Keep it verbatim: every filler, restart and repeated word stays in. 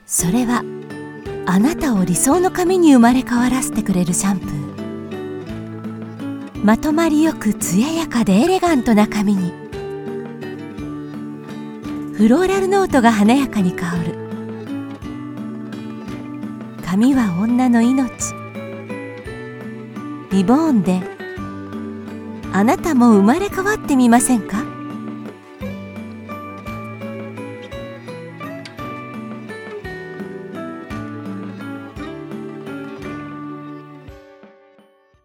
それはあなたを理想の髪に生まれ変わらせてくれるシャンプー。まとまりよく艶やかでエレガントな髪に、フローラルノートが華やかに香る。髪は女の命。リボーンであなたも生まれ変わってみませんか？